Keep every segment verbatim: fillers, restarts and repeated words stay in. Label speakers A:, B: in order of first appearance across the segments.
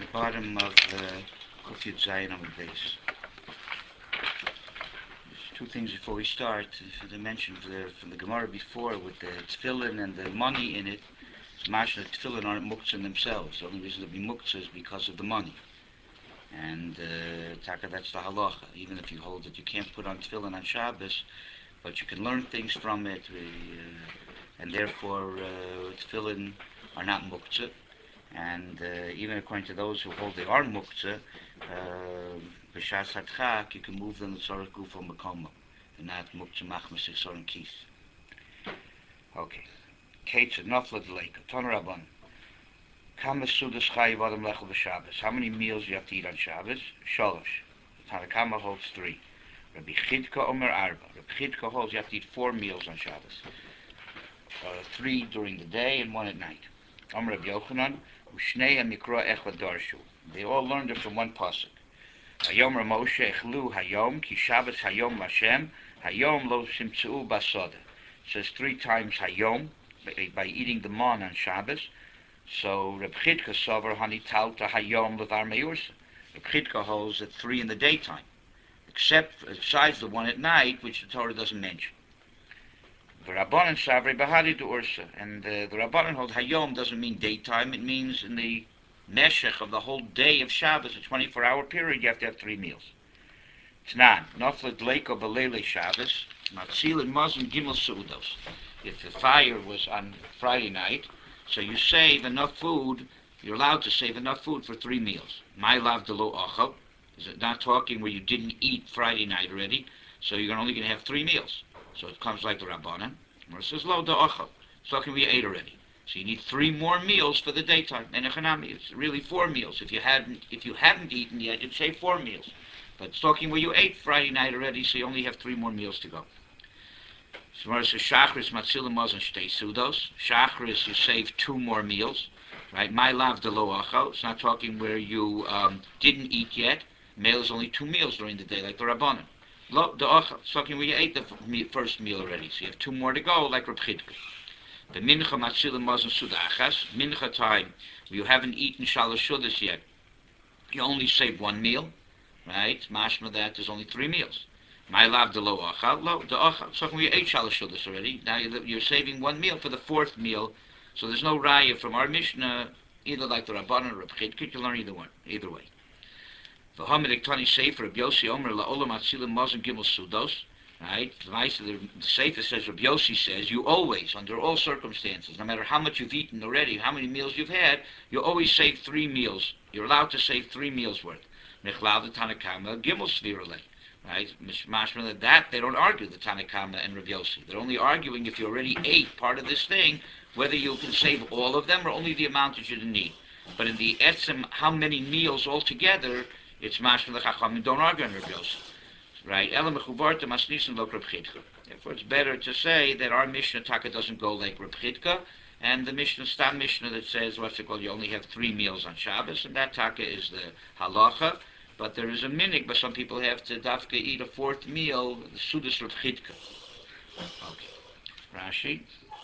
A: bottom of the Kufyut Zayin on the base. Two things before we start. As I mentioned the, from the Gemara before, with the tefillin and the money in it, it's mashal that tefillin aren't muktzah in themselves. The only reason to be muktzah is because of the money. And uh, taka, that's the halacha. Even if you hold that you can't put on tefillin on Shabbos, but you can learn things from it, uh, and therefore uh, tefillin are not muktzah. And uh, even according to those who hold they are muktzah, b'shas hadchak, you can move them to tzorach gufo makomo, and not muktzah machmas isorim kis. Okay. Ketzad nafla d'leika. Ton Rabban. Kama sudas chayiv adam lechel b'Shabbos. How many meals you have to eat on Shabbos? Sholosh. Tanakama holds three. Rabbi Chidka omer arba. Rabbi Chidka holds you have to eat four meals on Shabbos. Uh, three during the day and one at night. Omer Rabbi Yochanan. Ushnei mikra echad darshu. They all learned it from one pasuk. Hayom Ramoshe echlu hayom ki Shabbos hayom Lashem hayom lo simtzu basada. It says three times hayom by, by eating the mon on Shabbos. So Reb Chidka sover hani talta hayom levar meyursa. Reb Chidka holds at three in the daytime, except besides the one at night, which the Torah doesn't mention. The Rabbanan savri bahari du ursa, and uh, the Rabbanan hold hayom doesn't mean daytime; it means in the meshech of the whole day of Shabbos, a twenty-four hour period, you have to have three meals. Tnan naflet leiko belele Shabbos matzil and mazon gimel seudos. If the fire was on Friday night, so you save enough food, you're allowed to save enough food for three meals. My lav de lo achal, is it not talking where you didn't eat Friday night already, so you're only going to have three meals. So it comes like the Rabbanan, where it says lo de achal, it's talking where you ate already. So you need three more meals for the daytime. And it's really four meals. If you hadn't if you hadn't eaten yet, you'd say four meals. But it's talking where you ate Friday night already, so you only have three more meals to go. So says Shachris Matzilim Mazon Shtei Sudos. Shachris, you save two more meals, right? My lav de lo achal. It's not talking where you um, didn't eat yet. Meal is only two meals during the day, like the Rabbanan. Lo de achal. It's talking where you ate the first meal already, so you have two more to go, like Reb Chidka. The Mincha Matzilim Mazon Sudachas. Mincha time, you haven't eaten Shalosh Shudas yet. You only save one meal, right? Mashma that there's only three meals. My lav de lo achal, lo de achal. So we ate shalosh shudas already. Now you're, you're saving one meal for the fourth meal. So there's no raya from our Mishnah, either like the Rabbanan or Reb Chidka. You can learn either one, either way. The Hamidik Tani Sefer Reb Yossi Omer laolam atzilim mazon gimel sudos. Right? The Maisa, the, the Sefer says, Reb Yossi says, you always, under all circumstances, no matter how much you've eaten already, how many meals you've had, you always save three meals. You're allowed to save three meals worth. Mechlav the Tanakama gimel svirale. Right? Mashma that they don't argue the Tanakama and Rav Yossi. They're only arguing if you already ate part of this thing, whether you can save all of them or only the amount that you didn't eat. But in the etzem, how many meals altogether, it's Mashma the Chachamim don't argue on Rav Yossi. Right? Therefore, it's better to say that our Mishnah Taka doesn't go like Rav Chidka, and the Mishnah Stam Mishnah that says what's it called? You only have three meals on Shabbos, and that Taka is the halacha. But there is a minig, but some people have to dafka eat a fourth meal, the Sudas Rav Chidka. Okay. Rashi.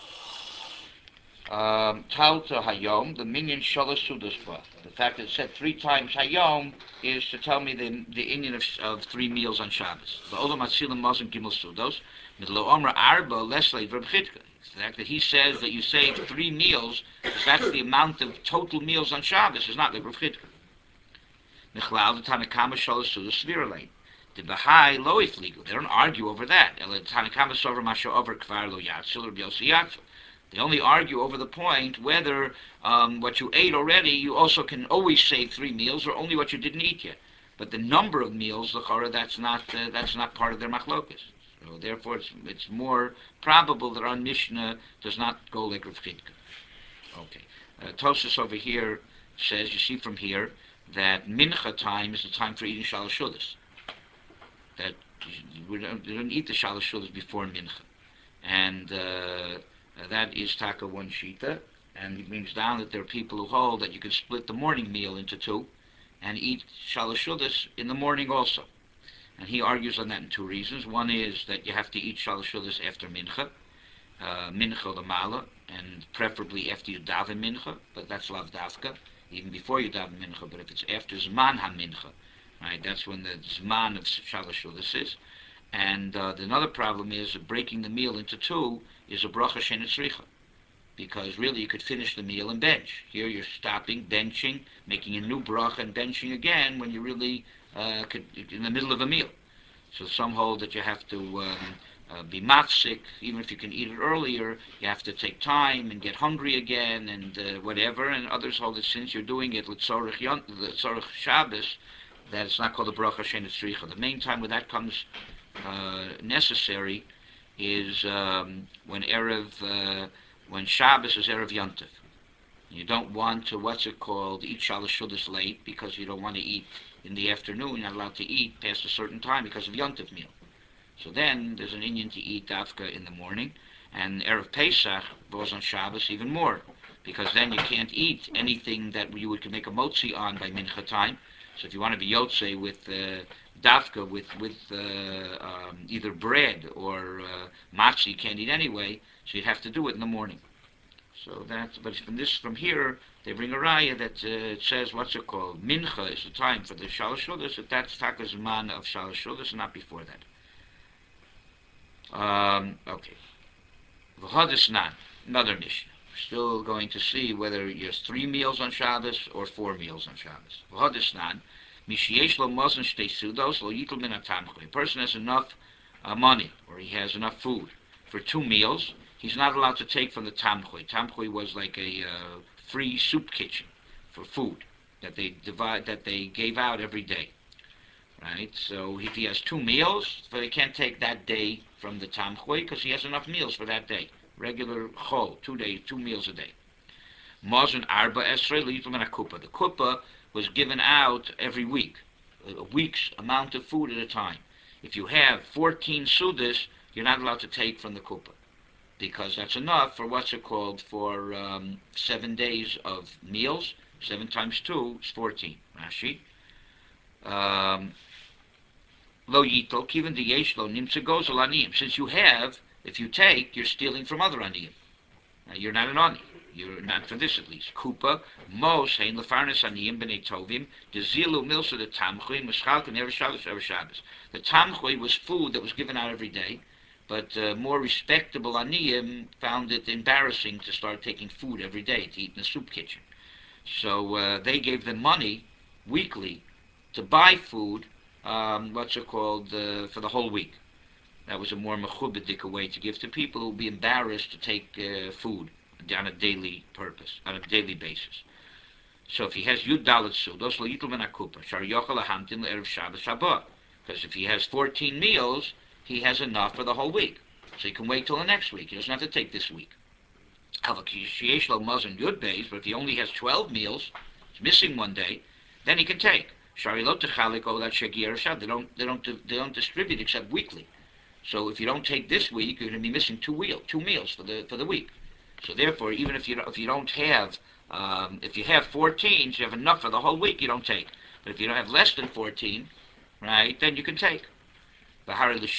A: Um, Talta Hayom, the minion Shalosh Sudas Ba. The fact that it said three times Hayom is to tell me the the Indian of, of three meals on Shabbos. The Olam Atzilim Mazon Gimel Sudos, Midlo Omer Arba Leslie Rav Chidka. The fact that he says that you save three meals, because that's the amount of total meals on Shabbos, is not like Rav Chidka. Nechlal the Tanakama Shalosh Sudas Svirale. The Bahai Lo Ifligu. They don't argue over that. The Tanakama Sover Masha over Kvar Lo Yatzil or Biosi Yatzil. They only argue over the point whether um, what you ate already, you also can always save three meals, or only what you didn't eat yet. But the number of meals, l'chara, that's not uh, that's not part of their machlokas. So therefore, it's it's more probable that our Mishnah does not go like Rav Chidka. Okay. Uh, Tosas over here says, you see from here, that mincha time is the time for eating shalosh shudas. That we don't, we don't eat the shalosh shudas before mincha, and uh, that is taka one shita, and it brings down that there are people who hold that you can split the morning meal into two, and eat shalosh shudas in the morning also. And he argues on that in two reasons. One is that you have to eat shalosh shudas after mincha, uh, mincha lamala, and preferably after you daven mincha, but that's lav davka. even before you daven mincha. But if it's after zman ha-mincha, right, that's when the zman of shalosh shudas is. And uh, another problem is breaking the meal into two is a bracha she'eina tzricha, because really you could finish the meal and bench. Here you're stopping, benching, making a new bracha and benching again when you really uh, could in the middle of a meal. So some hold that you have to um, uh, be mafsik, even if you can eat it earlier, you have to take time and get hungry again and uh, whatever. And others hold that since you're doing it l'tzorich yon- l'tzorich Shabbos, that it's not called a bracha she'eina tzricha. The main time where that comes uh, necessary is um, when erev, uh, when Shabbos is erev Yontif. You don't want to, what's it called, eat shalosh shudas late because you don't want to eat in the afternoon. You're not allowed to eat past a certain time because of Yontif meal. So then there's an inyan to eat dafka in the morning, and erev Pesach goes on Shabbos even more, because then you can't eat anything that you would make a motzi on by mincha time. So if you want to be yotze with uh, dafka, with with uh, um, either bread or uh, matzah, you can't eat anyway. So you'd have to do it in the morning. So that's, but from this, from here, they bring a raya that uh, it says, what's it called? Mincha is the time for the shalosh shudas. That that's takas man of shalosh shudas, and not before that. Um, okay. V'hodesnan, another mission. We're still going to see whether there's three meals on Shabbos or four meals on Shabbos. V'hodesnan, mishiesh lo mozen shtei sudos lo yitl min atamchui. A person has enough uh, money, or he has enough food for two meals. He's not allowed to take from the tamchui. Tamchui was like a uh, free soup kitchen for food that they divide, that they gave out every day. Right? So if he has two meals, so he can't take that day from the tamchui because he has enough meals for that day. Regular chol, two days, two meals a day. Mazon arba esrei li'itlam and a kupa. The kupa was given out every week, a week's amount of food at a time. If you have fourteen sudas, you're not allowed to take from the kupa, because that's enough for what's it called, for um, seven days of meals. Seven times two is fourteen. Rashi. Um, Lo yitol kiven the yesh lo nimtza gozel aniyim. Since you have, if you take, you're stealing from other aniyim. Now, you're not an ani. You're not for this at least. Kupa mos hein lefarnes aniyim b'nei tovim dezilu milsa the tamchui mischalken every Shabbos every Shabbos. The tamchui was food that was given out every day, but uh, more respectable aniyim found it embarrassing to start taking food every day to eat in a soup kitchen. So uh, they gave them money weekly to buy food, um, what's it called, uh, for the whole week. That was a more mechubedik way to give to people who would be embarrassed to take uh, food on a daily purpose, on a daily basis. So if he has yud dalet sudos lo yitl ben akupa shar yochel ahamtin le'erev Shabbos Shabbat, because if he has fourteen meals, he has enough for the whole week. So he can wait till the next week. He doesn't have to take this week. But if he only has twelve meals, he's missing one day, then he can take. They don't, they don't, they don't distribute except weekly. So if you don't take this week, you're going to be missing two wheel, two meals for the for the week. So therefore, even if you if you don't have, um, if you have fourteen, so you have enough for the whole week, you don't take. But if you don't have less than fourteen, right, then you can take. For the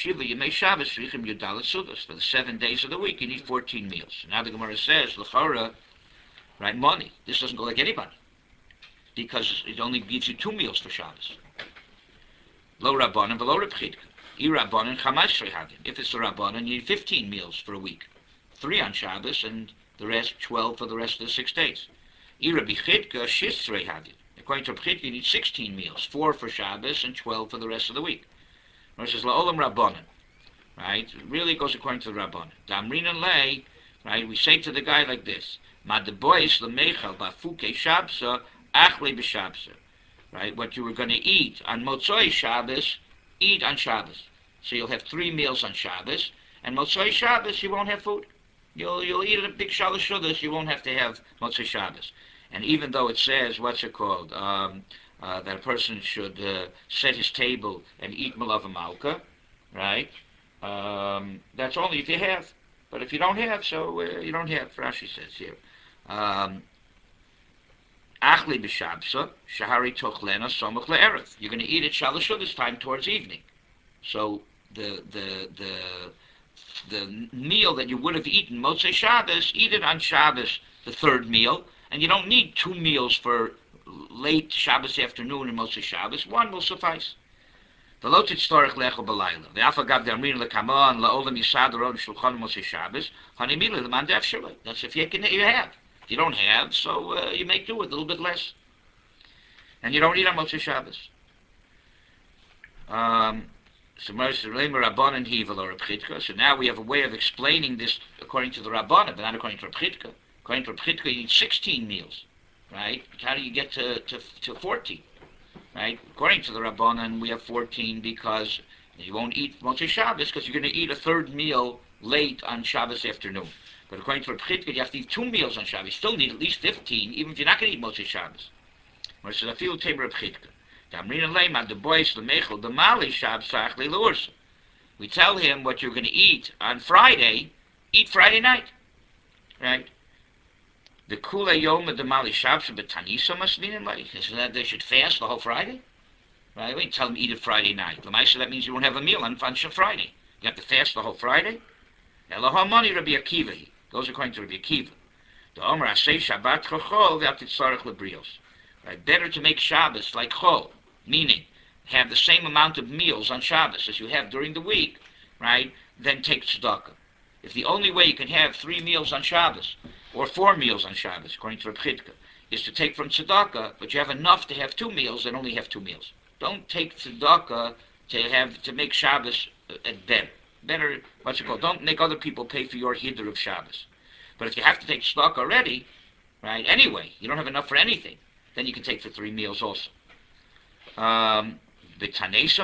A: seven days of the week, you need fourteen meals. Now the Gemara says, l'chara, right, money. This doesn't go like anybody, because it only gives you two meals for Shabbos. Lo rabbanan v'lo Reb Chidka. I rabbanan chamashrei havim. If it's a rabbanan, you need fifteen meals for a week, three on Shabbos, and the rest twelve for the rest of the six days. I Rabbi Chidka shisrei havim. According to Reb Chidka, you need sixteen meals, four for Shabbos and twelve for the rest of the week. It says la'olam rabbanan. Right? It really goes according to the rabbanan. Damrin and lay. Right? We say to the guy like this: Mad bois lemechal bafuke shabsa achle b'shabsa. Right? What you were going to eat on Motzoi Shabbos, eat on Shabbos. So you'll have three meals on Shabbos, and Motzoi Shabbos you won't have food. You'll you'll eat at a big shalosh shudas. You won't have to have Motzoi Shabbos. And even though it says, what's it called, um, uh, that a person should uh, set his table and eat malava malka, right? Um, that's only if you have. But if you don't have, so uh, you don't have. Rashi says here. Um, Achli b'shabsa, shahari tochlena somuch le'erev. You're going to eat at shalosh shudas time towards evening. So the the the the meal that you would have eaten Motzei Shabbos, eat it on Shabbos, the third meal, and you don't need two meals for late Shabbos afternoon and Moshe Shabbos, one will suffice. The lotit storich lechel belayla. The alpha gab the amrin lekamon laolam yisad ron shulchan Moshe Shabbos. Hanimila the man defshalei. That's if you can, you have. If you don't have, so uh, you make do with a little bit less, and you don't eat on Moshe Shabbos. Um, so now we have a way of explaining this according to the Rabbanan, but not according to Reb Chidka. According to Reb Chidka, you need sixteen meals, right? How do you get to, to, to fourteen, right? According to the Rabbanan, we have fourteen because you won't eat Moshe Shabbos because you're going to eat a third meal late on Shabbos afternoon. But according to Reb Chidka, you have to eat two meals on Shabbos. You still need at least fifteen, even if you're not going to eat Moshe Shabbos. Versus a field table Reb Chidka. We tell him what you're going to eat on Friday, eat Friday night, right? The kula yom of the mali shabs betanisa must mean like is that they should fast the whole Friday, right? We tell them eat it Friday night. Lamaisa, that means you won't have a meal on Friday. You have to fast the whole Friday. Elohim money Rabbi Akiva goes according to Rabbi Akiva. The Omer Asay Shabbat Chol v'Atitzarech lebrios. Right? Better to make Shabbos like Chol, meaning have the same amount of meals on Shabbos as you have during the week, right, than take tzedakah. If the only way you can have three meals on Shabbos, or four meals on Shabbos, according to Reb Chidka, is to take from tzedakah, but you have enough to have two meals, then only have two meals. Don't take tzedakah to have to make Shabbos uh, better. Better, what's it called? Don't make other people pay for your hider of Shabbos. But if you have to take tzedakah already, right, anyway, you don't have enough for anything, then you can take for three meals also. Um, we make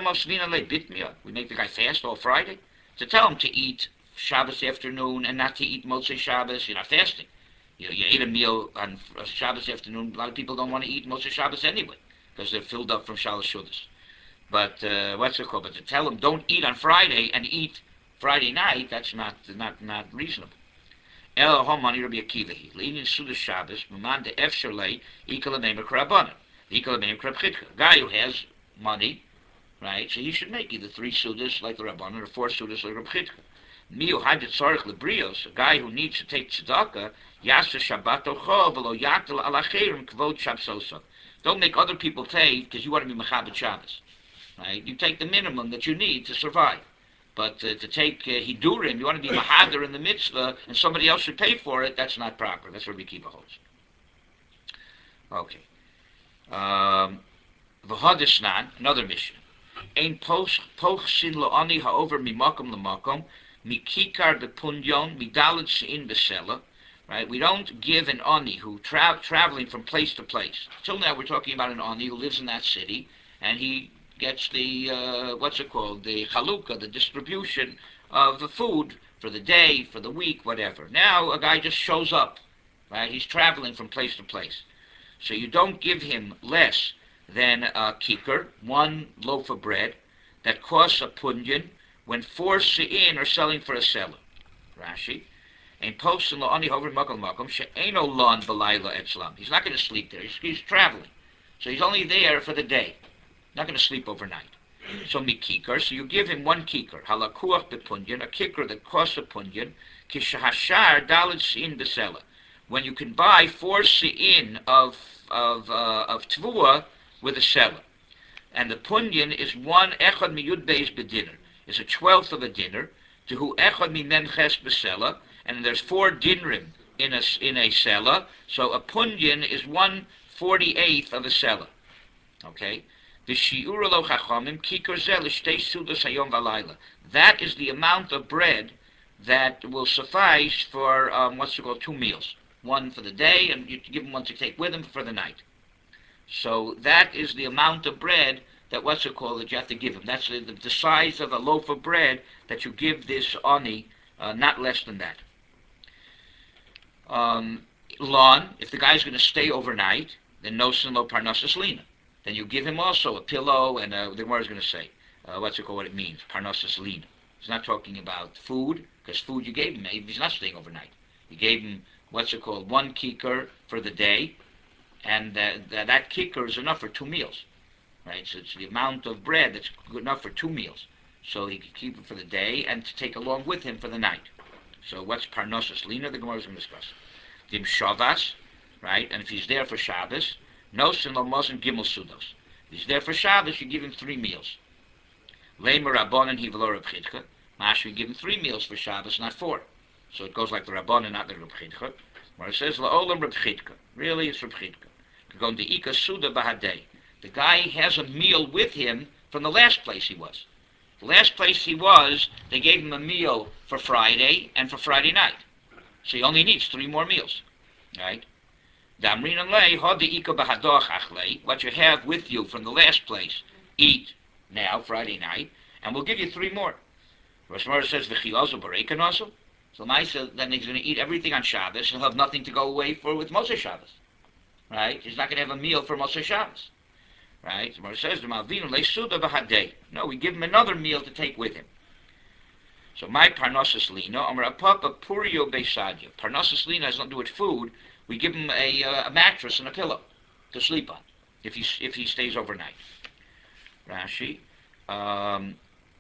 A: the guy fast all Friday. To tell him to eat Shabbos afternoon and not to eat Motzei Shabbos, you're not fasting. You, you ate a meal on Shabbos afternoon. A lot of people don't want to eat Motzei Shabbos anyway because they're filled up from Shalosh Shudas. But uh, what's it called? But to tell him don't eat on Friday and eat Friday night, that's not not not reasonable. El Homani Rabbi Akiva he leaning Sudas Shabbos Muman de Efshalei Ikal Meimer Krabana Ikal Meimer Krab Chidka. Guy who has money, right? So he should make either three Sudas like the Rabbanan or four Sudas like Rab Chidka. Miu Hadjet Tzarich Lebrios, a guy who needs to take tzedakah, Yasa Shabbat Ochol V'lo Yakel Alacherim Kvod Shabsosa. Don't make other people pay because you want to be Mechabed Shabbos, right? You take the minimum that you need to survive. But uh, to take uh, Hidurim, you want to be Mahadir in the mitzvah, and somebody else should pay for it, that's not proper. That's what Rabbi Akiva holds. Okay. Um, V'hodesnan, another mission. Ein pochsin lo'ani ha'over mimakom l'makom, mikikar bepunyon, midalad she'in besela. Right? We don't give an ani who tra- traveling from place to place. Till now we're talking about an ani who lives in that city, and he gets the, uh, what's it called, the chalukah, the distribution of the food for the day, for the week, whatever. Now a guy just shows up, right? He's traveling from place to place. So you don't give him less than a kikar, one loaf of bread, that costs a punyan, when four se'in are selling for a seller. Rashi. And posting lo ani hover makom makom she'eno lon b'layla etzlam. He's not going to sleep there. He's, he's traveling. So he's only there for the day. Not going to sleep overnight. So mikikar, so you give him one kikar, halakuach bepunyan, a kikar that costs a punyan, kishahashar dalid se'in b'sela. When you can buy four se'in of of uh, of tvua with a seller. And the punyan is one echad miyud beis bedinner. It's a twelfth of a dinner. To who echad mi menches besela, and there's four dinrim in a in a sela. So a punyan is one forty eighth of a sela. Okay. The shiur lo chachamim kikar zel shtei sudas hayom v'layla. That is the amount of bread that will suffice for um, what's it called two meals. One for the day, and you give him one to take with him for the night. So that is the amount of bread that what's it called that you have to give him. That's the, the size of a loaf of bread that you give this ani, uh, not less than that. Um, lawn, if the guy's going to stay overnight, then no sin lo parnassus lina. Then you give him also a pillow, and uh, the Gemara is going to say, uh, what's it called, what it means, parnassus lina. It's not talking about food, because food you gave him, he's not staying overnight. You gave him, what's it called, one kikar for the day, and uh, th- that kikar is enough for two meals, right? So it's the amount of bread that's good enough for two meals. So he can keep it for the day and to take along with him for the night. So what's parnassus lina? The Gemara is going to discuss. Dim shavas, right? And if he's there for Shabbos,
B: Nosin lo mosin gimel sudos. He's there for Shabbos, you give him three meals. Leimer Rabbanan he v'lo Reb Chidka. Mash, we give him three meals for Shabbos, not four. So it goes like the Rabbanan, not like Reb Chidka. Where it says, La'olam Reb Chidka. Really, it's Reb Chidka. Going to Ika Suda Bahadei. The guy has a meal with him from the last place he was. The last place he was, they gave him a meal for Friday and for Friday night. So he only needs three more meals. Right? What you have with you from the last place, eat now, Friday night, and we'll give you three more. Rosh Hashanah says, V'chilozo b'reika also. So Maisa, then he's going to eat everything on Shabbos, and he'll have nothing to go away for with Moshe Shabbos. Right? He's not going to have a meal for Moshe Shabbos. Right? So Moshe says, no, we give him another meal to take with him. So my parnassus lina, amar apapa purio beisadya. Parnassus lina has nothing to do with food. We give him a, uh, a mattress and a pillow to sleep on if he if he stays overnight. Rashi, um,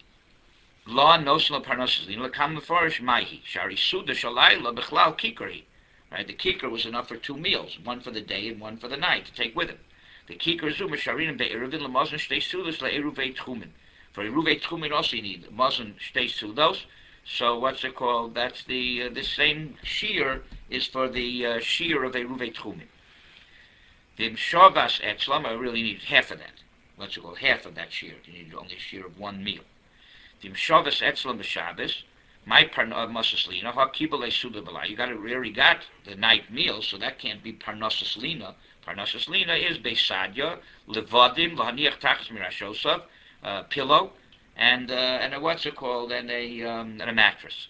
B: law nosla parnassus lina lekam mefarish maihi shari suda shalayla bechlal kikari. Right, the kikar was enough for two meals, one for the day and one for the night to take with him. The kikar zuma sharin be'eruvin lemazon shtei sudas le'eruvei tchumin. For eruvei tchumin also you need mazon shtei sudos. So what's it called? That's the uh, this same shear is for the uh, shear of eruvei tchumin. The shavas etzlam, I really need half of that. What's it called? Half of that shear. You need only a shear of one meal. The shavas etzlam b'Shabbos. My parnassus lina, ha kibale suda b'la. You got already got the night meal, so that can't be parnassus lina. Parnassus lina is beisadya, levadim, v'haniach tachas mirashosav, uh, pillow, and uh, and a, what's it called, and a um, and a mattress.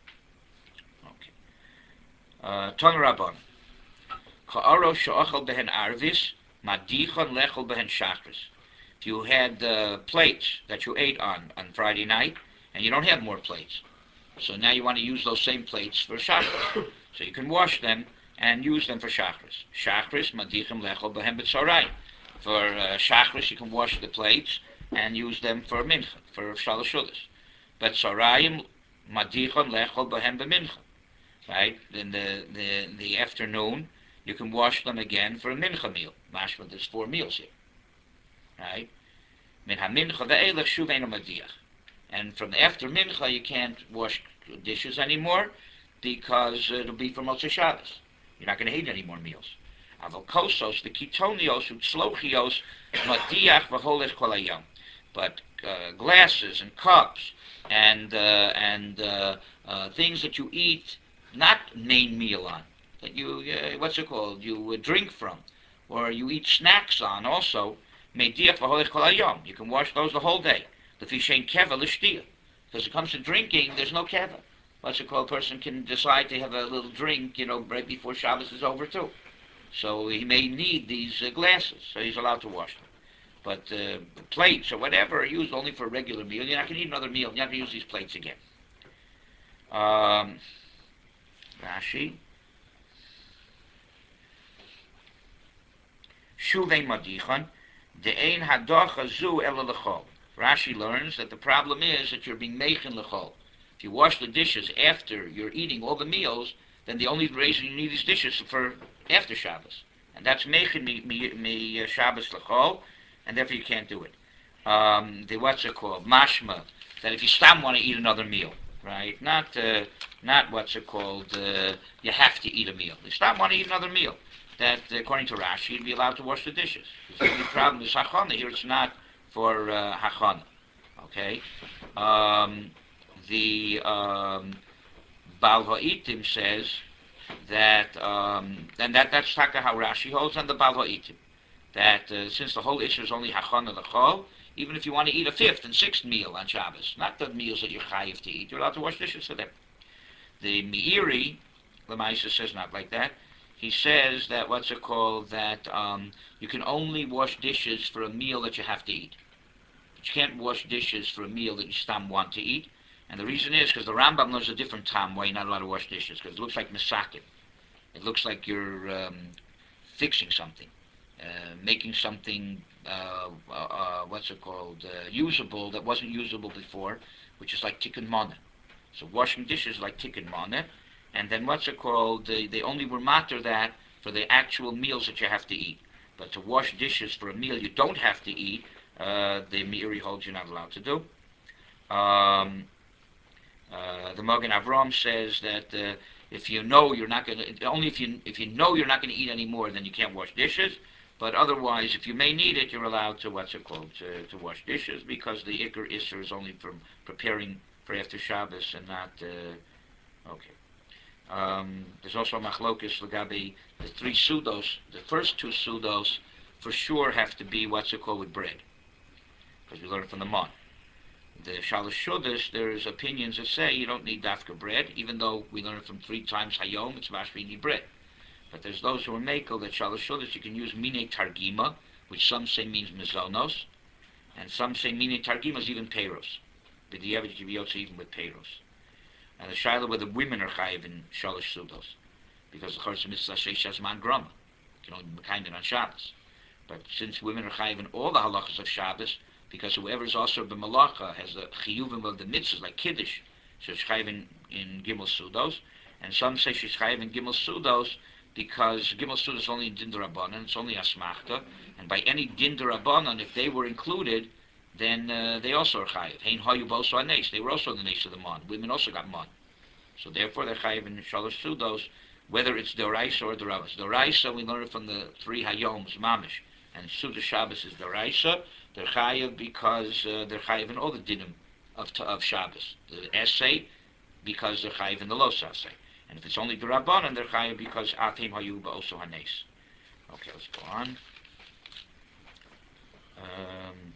B: Okay. Uh, Ton Rabban. Ka'aro she'achal behen arvis, madichon lechol behen shachris. If you had uh, plates that you ate on on Friday night, and you don't have more plates, so now you want to use those same plates for shachris. So you can wash them and use them for shachris. Shachris, madichem lechol behem b'tzarayim. For uh, shachris, you can wash the plates and use them for mincha, for shalosh shudas. But tzarayim, madichem lechol behem b'mincha. Right? In the, the, the afternoon, you can wash them again for a mincha meal. Mashma, there's four meals here. Right? Min ha-mincha ve'elech shuveinu madiach. And from after mincha, you can't wash dishes anymore because it'll be for Motzei Shabbos. You're not going to eat any more meals. Aval kosos, the kitonios, utzlochios, madiach v'holech kol hayom. But uh, glasses and cups and uh, and uh, uh, things that you eat, not main meal on, that you uh, what's it called? You uh, drink from, or you eat snacks on. Also, mediach v'holech kol hayom. You can wash those the whole day. The fishein keva l'shtia. Because it comes to drinking, there's no keva. What's it called? A person can decide to have a little drink, you know, right before Shabbos is over too. So he may need these uh, glasses, so he's allowed to wash them. But uh, plates or whatever are used only for a regular meal. You're not going to eat another meal. You're not going to use these plates again. Um, Rashi. Shuvei madichon de'ein hadocha zu ela l'chol. Rashi learns that the problem is that you're being meichin l'chol. If you wash the dishes after you're eating all the meals, then the only reason you need these dishes is for after Shabbos. And that's meichin mi, mi, mi Shabbos l'chol, and therefore you can't do it. Um, the what's it called? Mashma, that if you stop want to eat another meal, right? Not uh, not what's it called? Uh, you have to eat a meal. You stop want to eat another meal. That according to Rashi, you'd be allowed to wash the dishes. The only problem is hachana. Here it's not for uh, hachana. Okay? Um, the um, Baal Ha'itim says that, um, and that, that's taka how Rashi holds on the Baal Ha'itim. That uh, since the whole issue is only hachana l'chol, even if you want to eat a fifth and sixth meal on Shabbos, not the meals that you're chayiv to eat, you're allowed to wash dishes for them. The Meiri, Lamaisa says not like that. He says that what's it called, that um, you can only wash dishes for a meal that you have to eat. But you can't wash dishes for a meal that you stam want to eat. And the reason is because the Rambam knows a different time why you're not allowed to wash dishes, because it looks like misakim. It looks like you're um, fixing something, uh, making something, uh, uh, uh, what's it called, uh, usable that wasn't usable before, which is like tikkun mana. So washing dishes is like tikkun mana. And then what's it called? They, they only were matter that for the actual meals that you have to eat. But to wash dishes for a meal you don't have to eat, uh, the Meiri holds you're not allowed to do. Um, uh, the Magen Avram says that uh, if you know you're not going to, only if you if you know you're not going to eat anymore, then you can't wash dishes. But otherwise, if you may need it, you're allowed to, what's it called, to, to wash dishes, because the Iker Isser is only from preparing for after Shabbos and not, uh, okay. Um, there's also Machlokis Lagabi, the three Sudos, the first two Sudos for sure have to be, what's it called, with bread, because we learned from the Mon. The Shalosh Shudas, there's opinions that say you don't need dafka bread, even though we learn it from three times Hayom, it's mashma you need bread. But there's those who are makel that Shalosh Shudas you can use mine targima, which some say means mezonos, and some say mine targima is even peiros. But the average yotze even with peiros. And the shaila where the women are chayiv in Shalosh Sudos, because the Chorus Mitzvah Sheish Man Grama, you can only be kind on Shabbos. But since women are chayiv in all the halachas of Shabbos, because whoever is also b'malacha has the chiyuvim of the mitzvahs like kiddush, so it's chayiv in, in gimel sudos, and some say she's chayiv in gimel sudos because gimel sudos is only in din d'Rabbanan, it's only asmachta, and by any din d'Rabbanan, if they were included, then uh, they also are chayiv. Hein hayu boso anes, they were also in the nation of the mon. Women also got mon, so therefore they're chayiv in shalosh sudos, whether it's doraisa or doraisa. Doraisa we learn it from the three hayoms mamish, and Suda Shabbos is doraisa. They're chayiv because uh, they're chayiv in all the dinim of, of Shabbos. The essay, because they're chayiv in the los essay. And if it's only the Rabbanan, they're chayiv because atem hayu also hanes. Okay, let's go on. Um,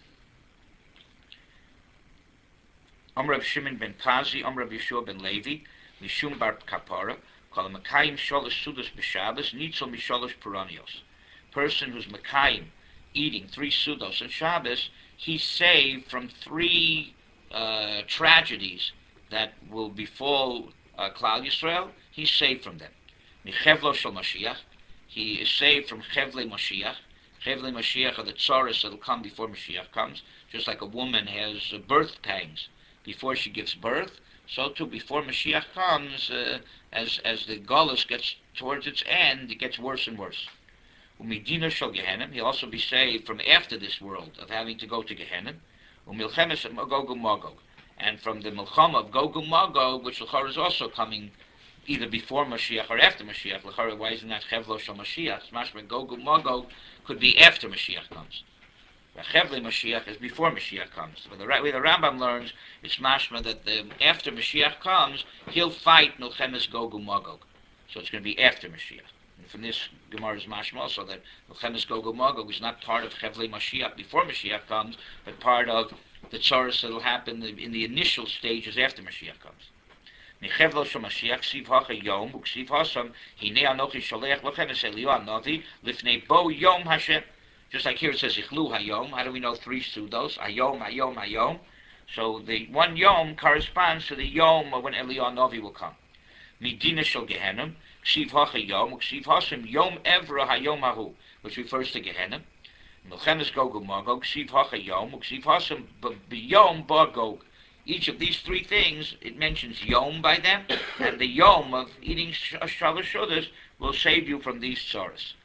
B: Amr Rav Shimon ben Pazi, Amr Rav Yeshua ben Levi, Mishum bar Kapara, call him Makayim Sholosh Sudas b'Shabbos, Nitzel Misholosh Puranios. Person who's Makayim, eating three sudos on Shabbos, he's saved from three uh, tragedies that will befall uh, Klal Yisrael. He's saved from them. Michevlo shel Mashiach, he is saved from Chevle Mashiach. Chevle Mashiach are the tzaras that will come before Mashiach comes. Just like a woman has uh, birth pangs before she gives birth, so too before Mashiach comes, uh, as as the Golus gets towards its end, it gets worse and worse. Umidina shel Gehenim, he'll also be saved from after this world of having to go to Gehenim. Umilchemes Magog Magog, and from the Milchama of Gog and Magog, which L'chara is also coming either before Mashiach or after Mashiach. L'chara, why isn't that Chevlo shel Mashiach? Mashma Gog and Magog could be after Mashiach comes. Chevle Mashiach is before Mashiach comes. But the way the Rambam learns, it's mashma that the, after Mashiach comes, he'll fight Milchemes Gog and Magog. So it's going to be after Mashiach. And from this Gemara is mashma also that Milchemes Gog and Magog is not part of Chevle Mashiach before Mashiach comes, but part of the tzaras that will happen in the initial stages after Mashiach comes. Michevlo shel Mashiach siv hacha yom uksiv hasam hinei anochi sholech lochem es Eliyahu hanavi lifnei bo yom Hashem. Just like here it says ichlu hayom. How do we know three sudos? Hayom, hayom, hayom. So the one yom corresponds to the yom of when Eliyahu hanavi will come. Midina shel Gehenim ksiv hacha yom uksiv hasam yom evra hayom hahu, which refers to Gehenim. Milchemes Gog and Magog ksiv hacha yom uksiv hasam b'yom ba Gog. Each of these three things, it mentions yom by them, and the yom of eating shalosh shudas will save you from these tzaras.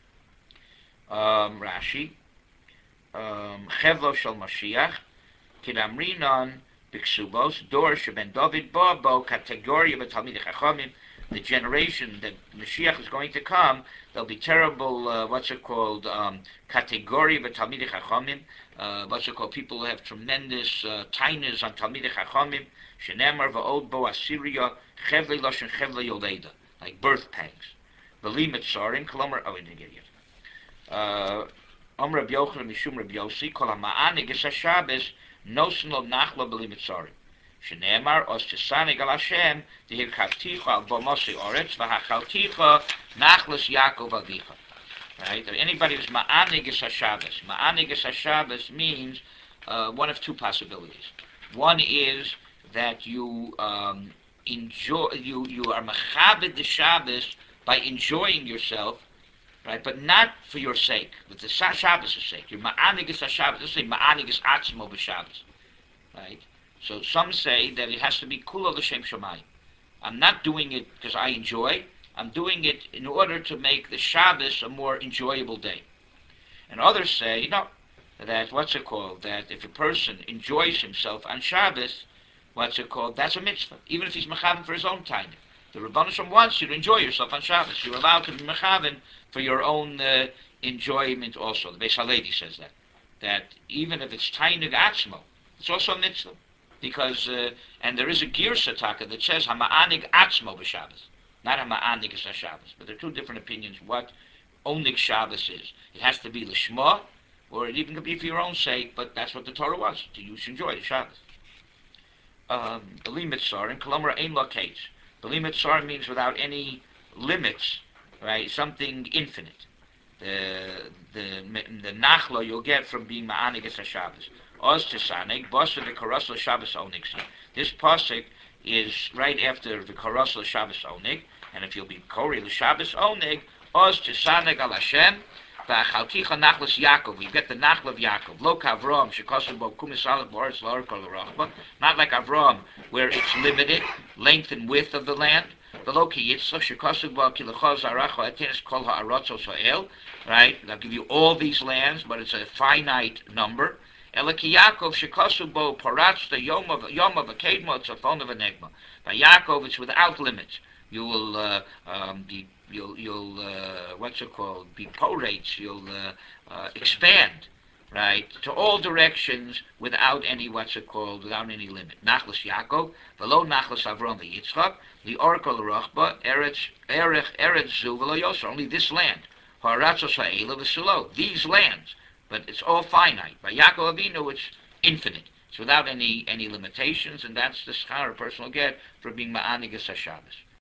B: Um, Rashi, Chevlo shel Mashiach, Kidamrinon Biksubos, Dor sheben David Babo, Categoria b'Talmidei Chachamim, the generation that Mashiach is going to come, there'll be terrible, uh, what's it called, um, Categoria b'Talmidei Chachamim, uh, what's it called, people who have tremendous uh, tainas on Talmidei Chachamim, Shenemar v'od bo Assyria, Chevle Lashon Chevle Yoleda, like birth pangs. V'li Mitzarim, Kolomar, oh, I didn't get it yet. Uh, Om Reb Yochanan Mishum Reb Yossi, Kol HaMa'anig Es HaShabbos, Nosen Lo Nachla B'li Mitzarim. Shenemar, Os Tisanig Al Hashem, Tehirkavticha Al Bomosi Oretz, V'Hachalticha Nachlas Yaakov Avicha. Right? Anybody who's Ma'anig Es HaShabbos. Ma'anig Es HaShabbos means uh, one of two possibilities. One is that you um, enjoy, you, you are Mechabed the Shabbos by enjoying yourself, right? But not for your sake, but the Shabbos' sake. You're Ma'anig Es HaShabbos. Let's say Ma'anig Es Atzmo B'Shabbos. Right? So some say that it has to be Kula L'Shem Shamayim. I'm not doing it because I enjoy. I'm doing it in order to make the Shabbos a more enjoyable day. And others say, no, that, what's it called, that if a person enjoys himself on Shabbos, what's it called, that's a mitzvah, even if he's mechaven for his own time. The Rebbeinu Shalom wants you to enjoy yourself on Shabbos. You're allowed to be mechaven for your own uh, enjoyment also. The Beis Halevi says that. That even if it's tainig atzmo, it's also a mitzvah. Because, uh, and there is a Girsa Taka that says, Hama'anig atzmo b'Shabbos. Not Hama'anig is Shabbos. But there are two different opinions what onig Shabbos is. It has to be l'shma, or it even could be for your own sake, but that's what the Torah was, to you should enjoy the Shabbos. Um, B'li mitzar, and Kolomar ein lo kates. B'li mitzar means without any limits, right? Something infinite. The the the nachla you'll get from being ma'anig es Shabbos. Oz tisanig, bosa the karasla Shabbos oniksi. This pasuk is right after the karasla Shabbos onig, and if you'll be kori the Shabbos onig, oz tisanig al Hashem. Ba'chalticha nachlas Yaakov. You get the nachla of Yaakov. Lo kavrom shekosem bo kumisalach boris lor kol rachba. Not like Avram, where it's limited, length and width of the land. The lo ki yitzchak shekosem bo kilachos aracho etenis kol ha'arotzos ha'el. Right? They'll give you all these lands, but it's a finite number. Ela ki Yaakov shekosem bo paratz the yom of yom of a kedma tzafon of a negma. By Yaakov, it's without limits. You will uh, um, be you'll you'll uh, what's it called? Be porates. You'll uh, uh, expand, right, to all directions without any what's it called? Without any limit. Nachlas Yaakov, v'lo nachlas Avram v'Yitzchak, the Orkol Rachba, Eretz Erech Eretz Zu v'lo Yosar. Only this land. Haratzos ha'ela v'Sulo. These lands, but it's all finite. By Yaakov Avinu, it's infinite. It's without any any limitations, and that's the schar a person will get for being ma'anigas HaShabbos.